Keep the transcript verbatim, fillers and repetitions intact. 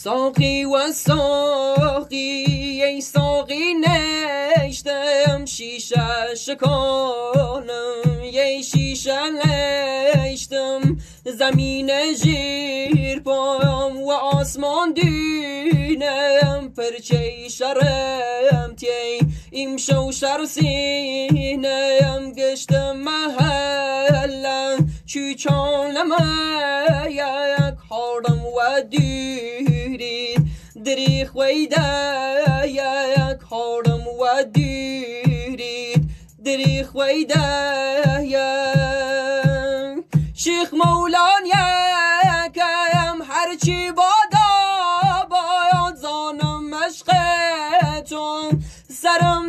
ساقی و ساقی ای ساقی نشتم شیشه شکانم ای شیشه نشتم زمین زیر پام و آسمان دینم پرچه شرم تی ایم شو شر سینم گشتم محله چوچانم یک حارم و دیرید دریخ ویده یک حارم و دیرید دریخ ویده یک شیخ مولان یکم هرچی بادا باید زانم مشقتون سرم